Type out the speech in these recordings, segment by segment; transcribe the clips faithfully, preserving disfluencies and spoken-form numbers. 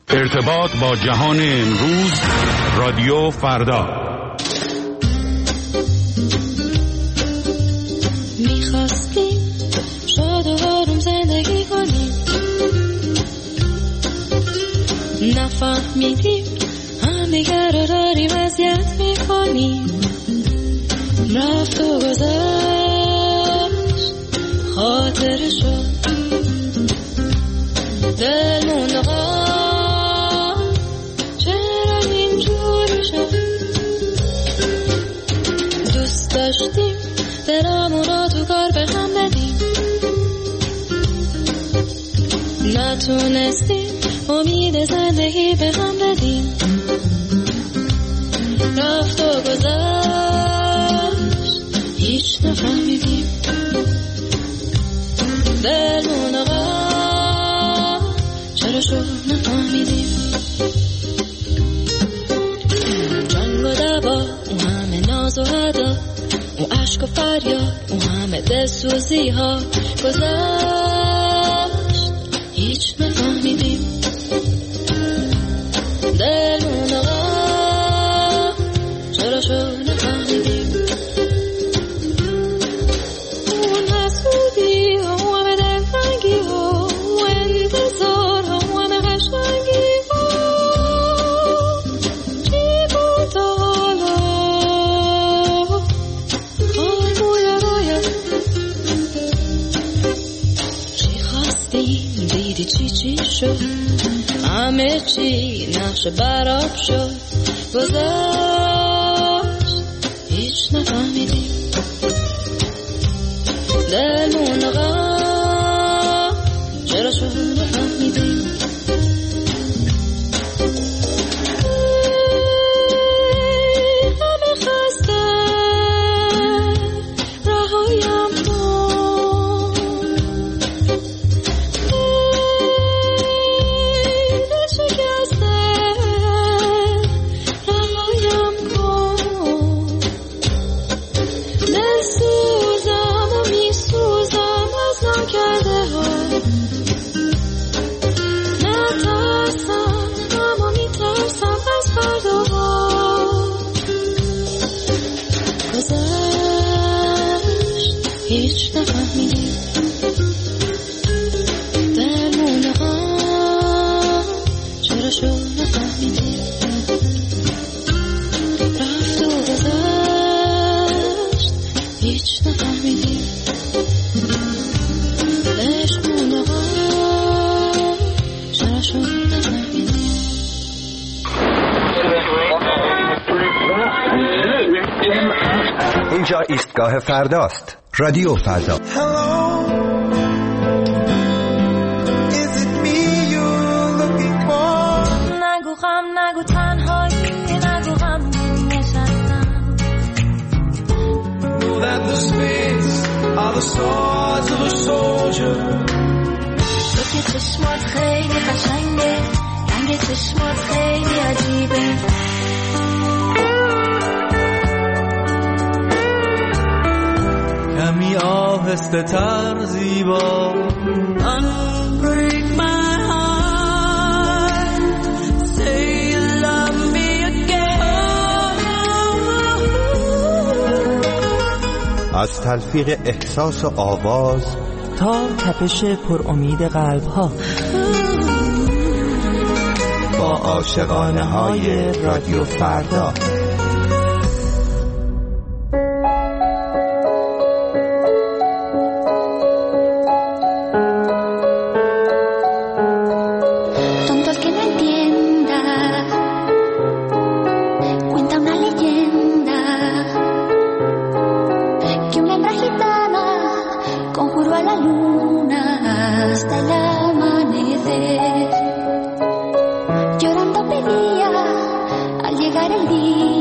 ارتباط با جهان امروز، رادیو فردا. میخواستیم شاد و آروم زندگی کنیم، نفهمیدیم هم دیگر رو داریم اذیت میکنیم. رفت و گذشت خاطرشو، دلمون نقا چرا اینجوری شد. دوست داشتیم دلمون رو تو کار به هم بدیم، نتونستیم امید زندگی به هم بدیم. رفت و گذشت هیچ نفهمیدیم، دلمون آقا چرا شد نفهمیدیم. جنگ و دعوا، اون همه ناز و ادا، اون عشق و فریاد، اون همه دلسوزی ها گذشت هیچ نفهمیدیم. دلمون آقا چرا شد نفهمیدیم. اون حسودی ها، اون همه دلتنگی ها، اون انتظار ها، اون همه قشنگی ها، چی بود حالا خاموی راید. چی خواستیم دیدی چی چی شد، همه چی نقش براب شد، گذشت هیچ نفهمیدیم. دلمون آقا چرا شد نفهمیدیم. همه خسته رهایم کن، دل شکسته رهایم کن. دل سوزم و می سوزم از نکرده ها، نترسم اما می ترسم از فرداها. گذشت هیچ نفهمیدیم. دلمون آقا چرا شد نفهمیدیم. رفت و گذشت هیچ نفهمیدیم. عشقمون آقا چرا شد نفهمیدیم. اینجا ایستگاه فرداست. رادیو فردا. نگو غم، نگو تنهایی، نگو غم نشستم. تو که چشمات خیلی قشنگه، رنگ چشمات خیلی عجیبه. کمی آهسته تر زیبا. Unbreak my heart, say you love me again. از تلفیق احساس و آواز تا تپش پر امید قلب ها، با عاشقانه های رادیو فردا. Llorando pedía al llegar el día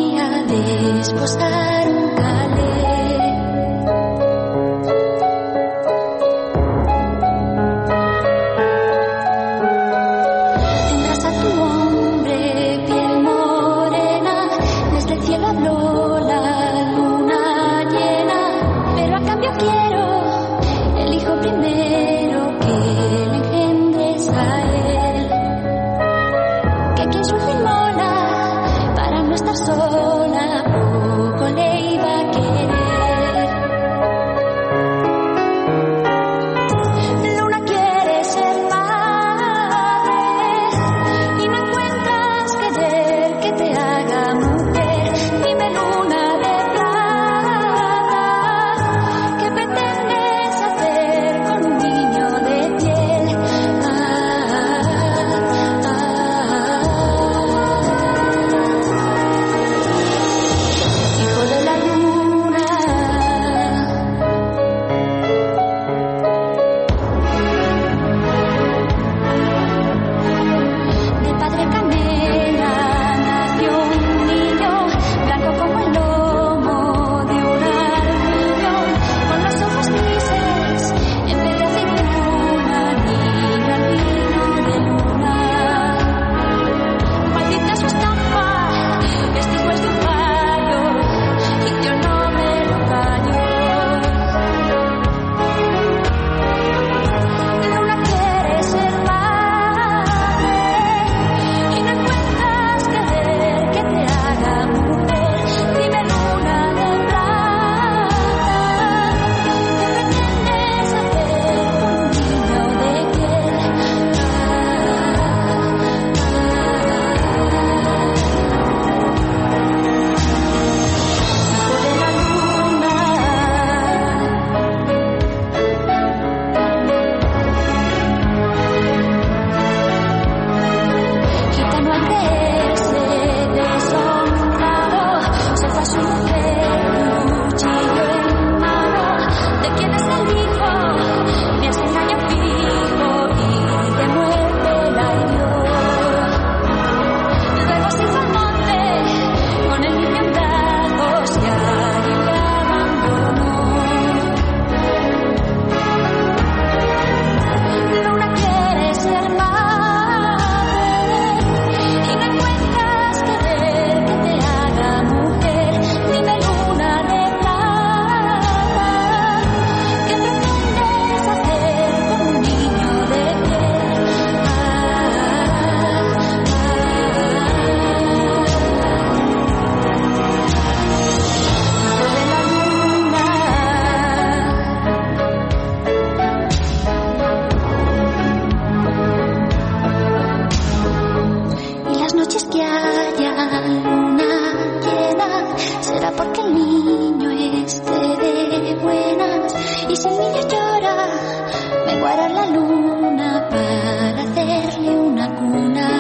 noches que haya luna llena será porque el niño esté de buenas. Y si el niño llora, me guarda la luna para hacerle una cuna.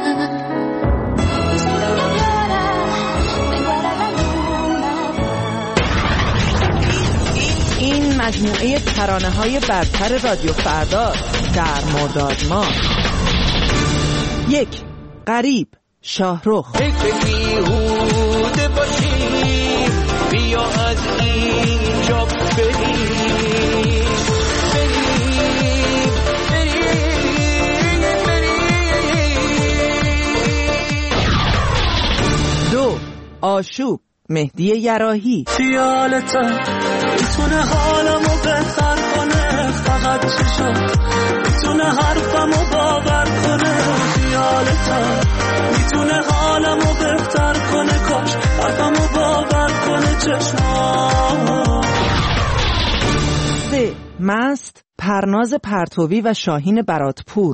Y si el niño llora, me guarda la luna. این مجموعه ترانه‌های برتر رادیو فردا در مرداد ماه. یک، غریب، شاهرخ. فکر بیهوده باشیم، بیا از اینجا بریم بریم بریم بریم. دو، آشوب، مهدی یراحی. خیالتم میتونه حالمو بهتر کنه، فقط چشم میتونه حرفمو باور کنه. خیالتم میتونه حالمو بهتر کنه، کاش حرفمو باور کنه چشمام. سه، مست، پرناز پرتوی و شاهین براتپور.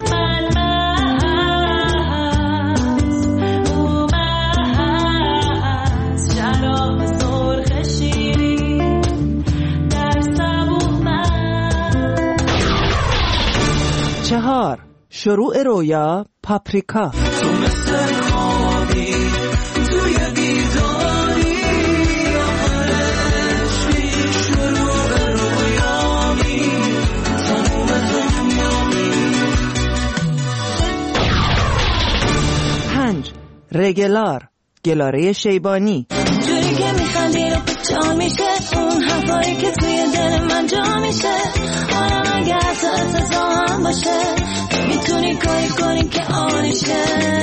چهار، شروع رویا، پاپریکا. تو مثل خوابی توی بیداری، آخرشی شروع رویامی، تموم دنیامی. پنج، رگلار، گلاره شیبانی. جوری که میخندی رو جا میشه، اون حرفایی که توی دل من جا میشه. آرام اگه حتی اتزا هم باشه، میتونی کاری کنی که آنیشه.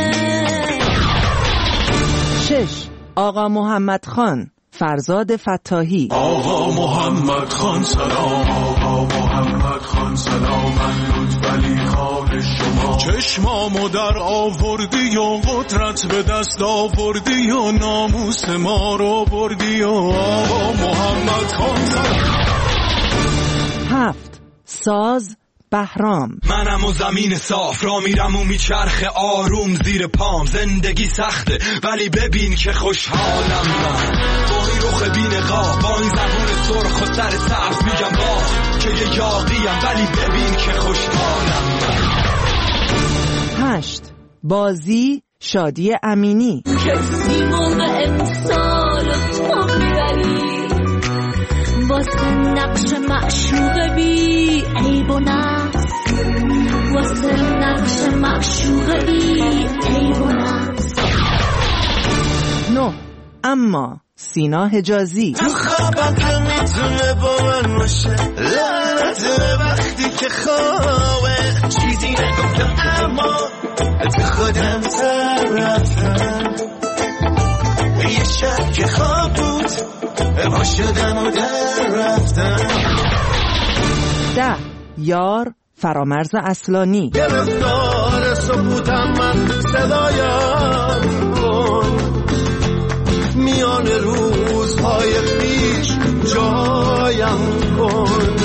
شش، آقا محمد خان، فرزاد فتاحی. آقا محمد خان سلام، آقا محمد خان سلام، من لطفعلی خان شما. چشمامو در آوردی و قدرت به دست آوردی و ناموس ما رو بردی و آقا محمد خان سلام. هفت، ساز، بهرام. منم و زمین صاف را میرم و میچرخه آروم زیر پام. زندگی سخته ولی ببین که خوشحالم من، با این رخ بی‌نقاب، با این زبون سرخ و سر سبز میگم با که یه یاقیم ولی ببین که خوشحالم من. هشت، بازی، شادی امینی. کسی موقع امسال تو میبری، واسه نقش معشوق بی عیب و نقص، واسه نقش معشوق بی عیب و نقص. نه، اما، سینا حجازی. تو خوابت میتونه با من باشه، لعنته وقتی که خوابه چیزی نگفتم اما تو خودم سر رفتم. یه شب که خواب بود با شدم و در رفتم. ده، یار، فرامرز اصلانی. گرفتار سکوتم من صدایم کن، میان روزهای پیش جایم کن.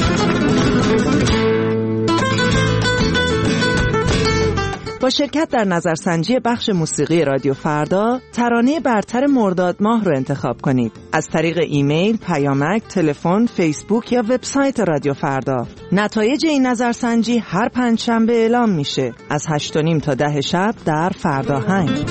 با شرکت در نظرسنجی بخش موسیقی رادیو فردا، ترانه برتر مرداد ماه رو انتخاب کنید. از طریق ایمیل، پیامک، تلفن، فیسبوک یا وبسایت رادیو فردا. نتایج این نظرسنجی هر پنجشنبه اعلام میشه از هشت و نیم تا ده شب در فردا هنگ.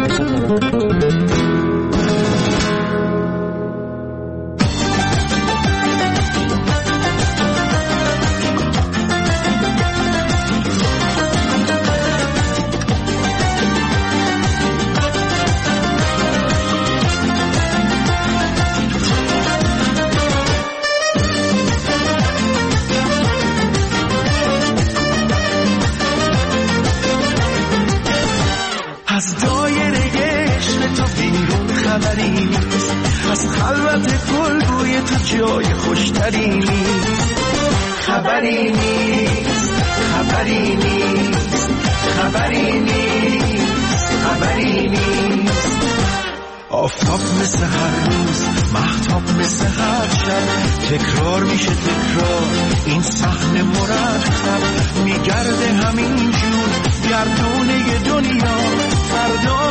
از دایره عشق تو بیرون خبری نیست، از خلوت گلبوی تو جای خوشتری نیست. خبری نیست، خبری نیست، خبری نیست، خبری نیست. آفتاب مثل هر روز، مهتاب مثل هر شب، تکرار میشه تکرار این صحنه مرتب. میگرده همین جور گردونه دنیا، فردا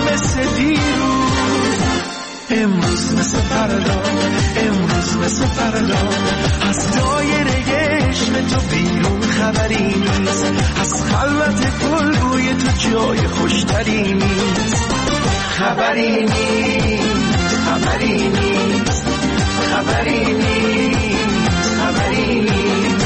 امروز مثل فردا، امروز مثل فردا. از دایره عشق تو بیرون خبری نیست، از خلوت گلبوی تو جای خوشتری نیست. خبری نیست، خبری نیست، خبری نیست، خبری نیست.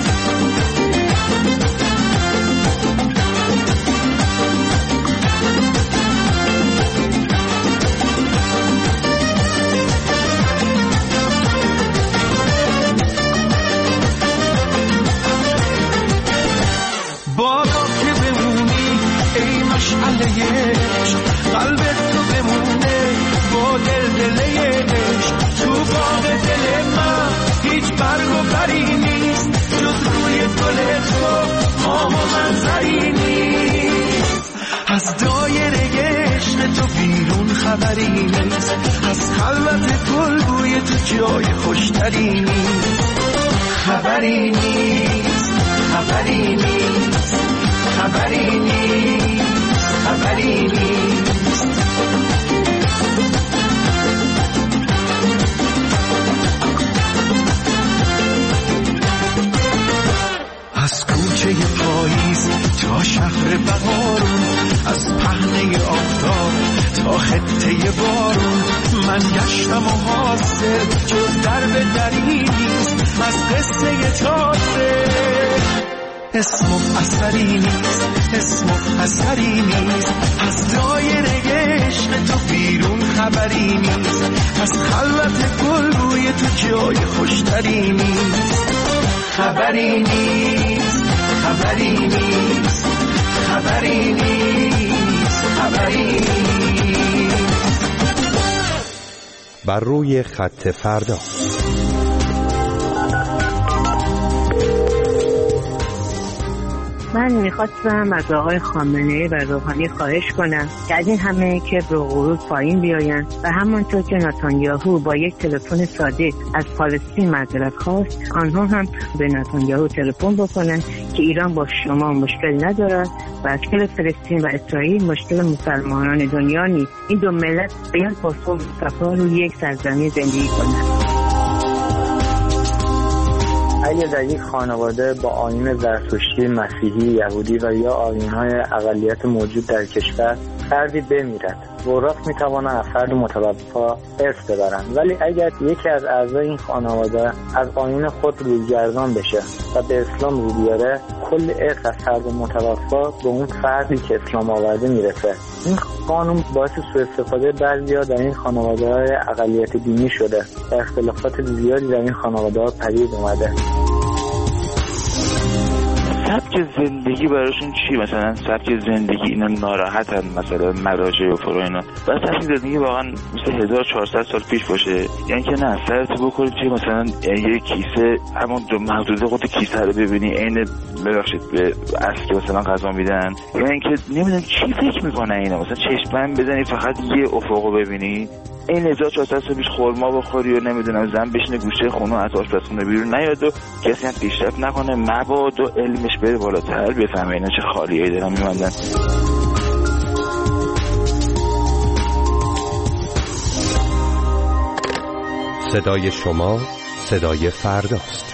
بادا که بمونی ای مشعله عشق، قلبت تو بمونه با دل دله عشق. تو باغ دل من هیچ برگ و بری نیست، جز روی گل تو ماه و منظری نیست. از دایره عشق تو بیرون خبری نیست، از خلوت گلبوی تو جای خوشتری نیست. خبری نیست، خبری نیست، خبری نیست، خبری نیست. از کوچه پاییز تا شهر بهارون، از پهنه آفتاب تا خطه بارون، من گشتم و حاصل جز درب دری نیست، از قصه تازه اسم و اثری نیست، اسم و اثری نیست. از دایره عشق تو بیرون خبری نیست، از خلوت گلبوی تو جای خوشتری نیست. خبری نیست، خبری نیست، خبری نیست، خبری نیست. بر روی خط فردا. من میخواستم از آقای خامنه‌ای و روحانی خواهش کنم که از این همه کبر و غرور پایین بیاین و همانطور که نتانیاهو با یک تلفن ساده از فلسطین معذرت خواست، آنها هم به نتانیاهو تلفن بکنن که ایران با شما مشکل ندارد و مشکل فلسطین و اسرائیل مشکل مسلمانان دنیا نیست. این دو ملت باید با صلح و صفا روی یک سرزمین زندگی کنند. اگر در یک خانواده با آیین زرتشتی، مسیحی، یهودی و یا آیین‌های اقلیت موجود در کشور فردی بمیرد، وراث می‌توانند از فرد متوفا ارث ببرند، ولی اگر یکی از اعضای این خانواده از آیین خود رویگردان بشه و به اسلام رو بیاره، کل ارث از فرد متوفا به اون فردی که اسلام آورده میرسه. این قانون باعث سوء استفاده بعضی‌ها در این خانواده‌های اقلیت دینی شده و اختلافات زیادی در این خانواده‌ها پدید اومده. سبک زندگی براشون چی؟ مثلا سبک زندگی اینا ناراحتن، مثلا مراجع و فرو اینا، بس سبک زندگی واقعا مثل هزار و چهارصد سال پیش باشه، یعنی که نه سرت بکنید که مثلا یه کیسه همون دو محدوده خود کیسه رو ببینی عین ببخشید به اصل که مثلا غذا میدن، یعنی اینکه نمیدونم چی فکر میکنن اینا، مثلا چشمن بزنی فقط یه افقو ببینی، این هزار و چهارصد سال پیش خورما بخوری و نمیدونم زن بشینه گوشه خونه از آشپزخونه بیرون نیاد و کسی هم پیشرفت نکنه، مبادا علمش بره بالاتر بفهمه اینا چه خالیایی دارن میمندن. صدای شما صدای فرداست.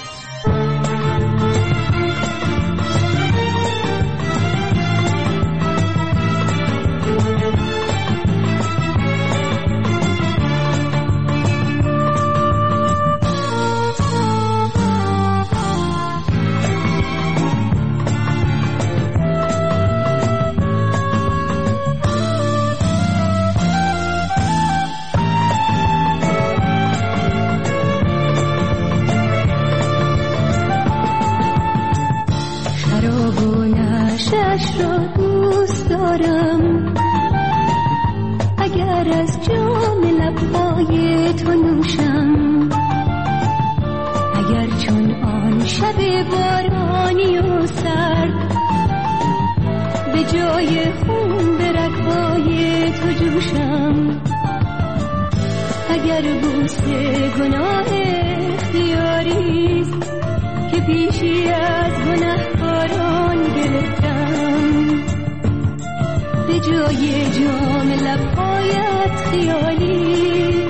به جای جام لبهایت خیالی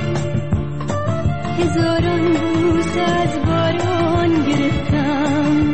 هزاران بوسه از باران گرفتم.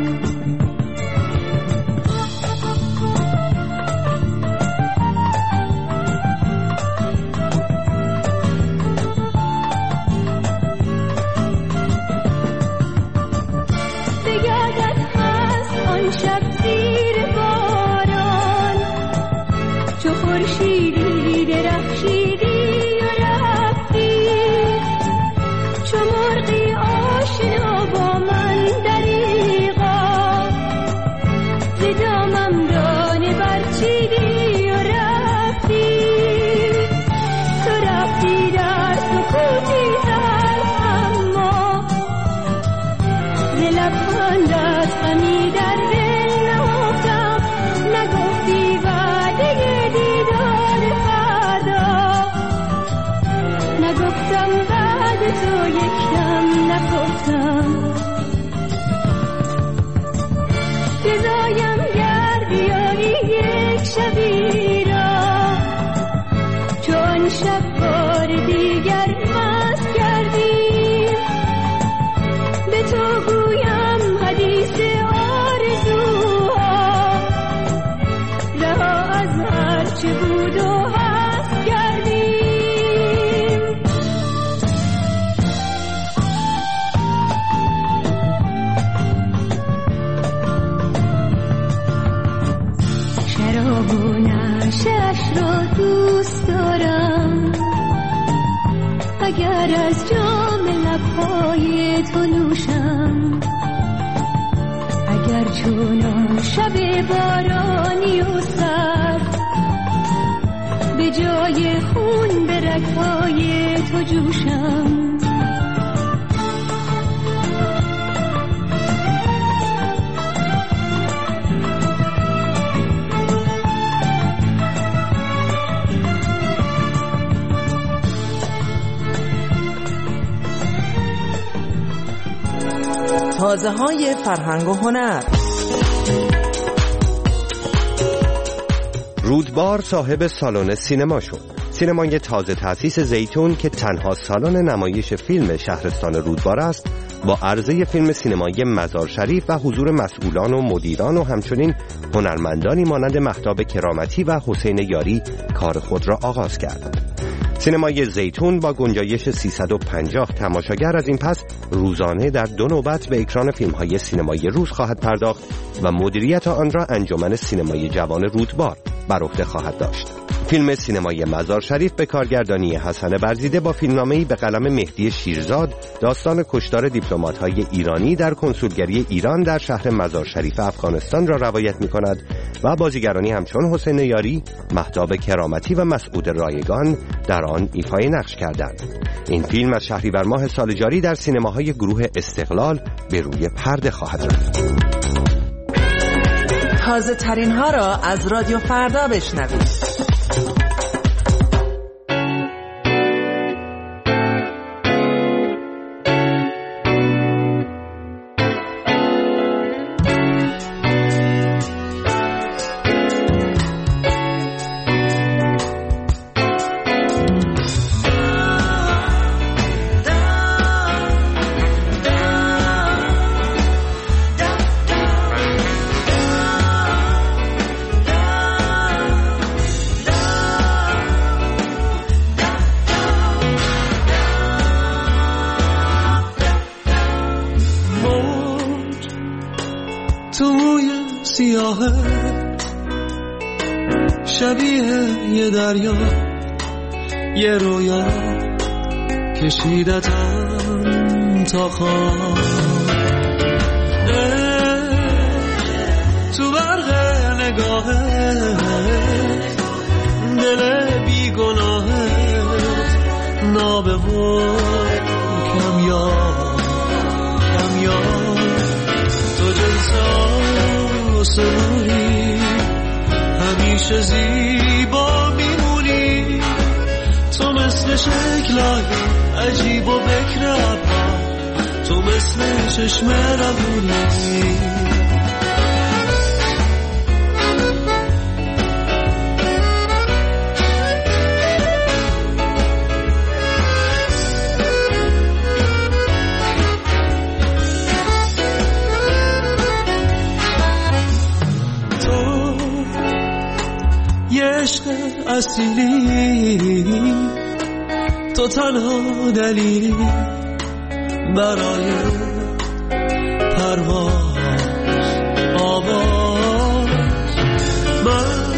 شب زیر باران چو خورشیدی درخشیدی و رفتی، چو مرغی آشنا با من دریغا ز دامم دانه برچیدی و رفتی. تو رفتی در سکوتی تلخ اما ز لبخندت غمی در تو یکم نگفتم. جزایم گردی آری یک شبی را چون شب بار دیگر مست کردیم. به تو گویم حدیث آرزوها رها از هرچه بود و هست کردیم. نشش را دوست دارم اگر از جام لبهای تو نوشم، اگر چون شب بارانی و سرد به جای خون به رگ‌های تو جوشم. تازه های فرهنگ و هنر. رودبار صاحب سالن سینما شد. سینمای تازه تأسیس زیتون که تنها سالن نمایش فیلم شهرستان رودبار است، با عرضه فیلم سینمایی مزار شریف و حضور مسئولان و مدیران و همچنین هنرمندانی مانند مهتاب کرامتی و حسین یاری کار خود را آغاز کرد. سینمای زیتون با گنجایش سیصد و پنجاه تماشاگر از این پس روزانه در دو نوبت به اکران فیلم‌های سینمایی روز خواهد پرداخت و مدیریت آن را انجمن سینمای جوان رودبار بر عهده خواهد داشت. فیلم سینمای مزار شریف به کارگردانی حسن برزیده با فیلمنامه‌ای به قلم مهدی شیرزاد داستان کشتار دیپلمات‌های ایرانی در کنسولگری ایران در شهر مزار شریف افغانستان را روایت می‌کند و بازیگرانی همچون حسین یاری، مهتاب کرامتی و مسعود رایگان در آن ایفای نقش کردند. این فیلم از شهریور ماه سال جاری در سینماهای گروه استقلال به روی پرده خواهد رفت. تازه ترین ها را از رادیو فردا بشنوید. شبیه یه دریا، یه رویا کشیدتم تا خواب، تو برق نگاهت دل بیگناهت نابه و کمیاب کمیاب، تو جلسا و سروری همیشه زیبا میمونی، تو مثل شکلای عجیب و بکر ابرا، تو مثل چشم روونی. عشق اصیلی، تو تنها دلیلی برای پرواز آواز. من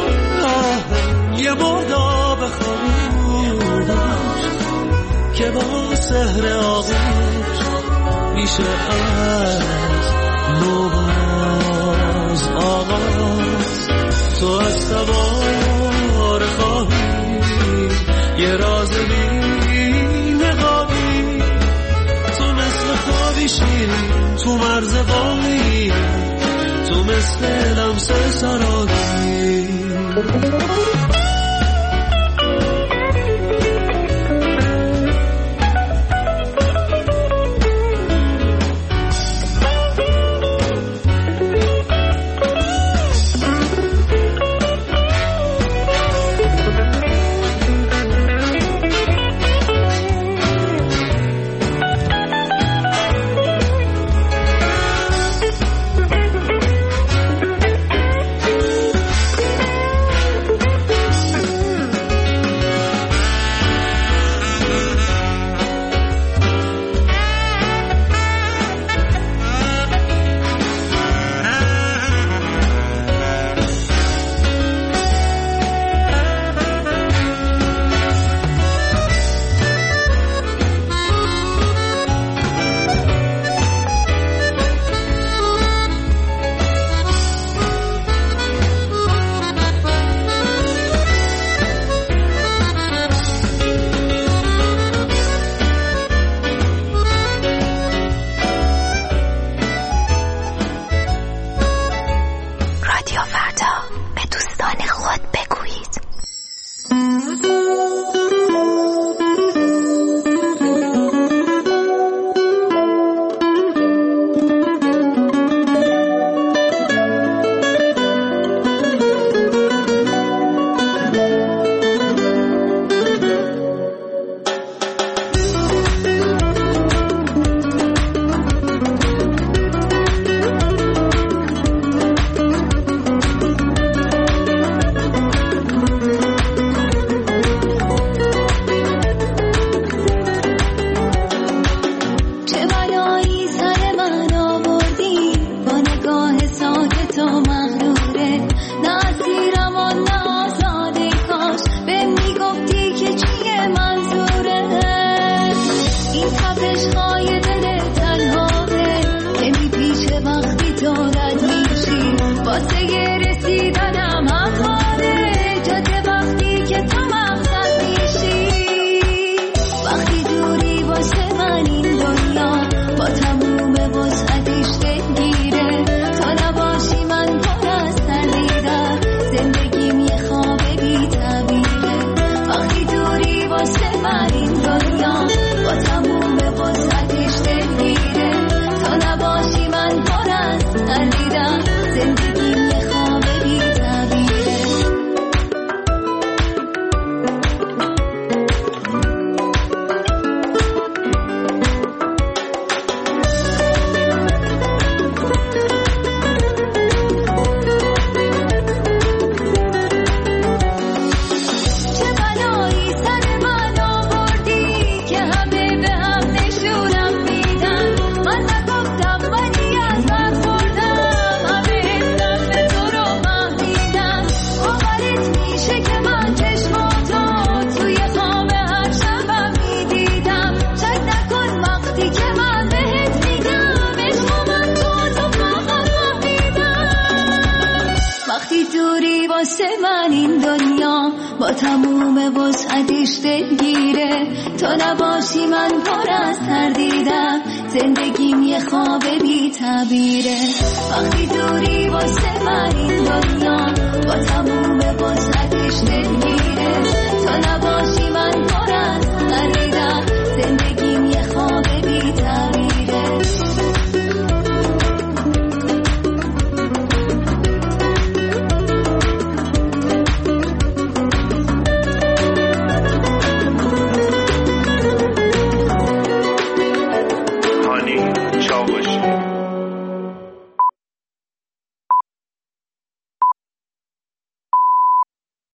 یه مرداب خاموش که با سحر آغوش میشه از نوباز آغاز. تو از سوار خواهی یه راز بی نقابی، تو مثل خوابی شیرین تو مرز واقعی، تو مثل لمس سرابی. با تموم وسعتش دلگیره، تو نباشی من پر از تردیدم، زندگیم یه خواب بی تعبیره. وقتی دوری واسه من این دنیا با تموم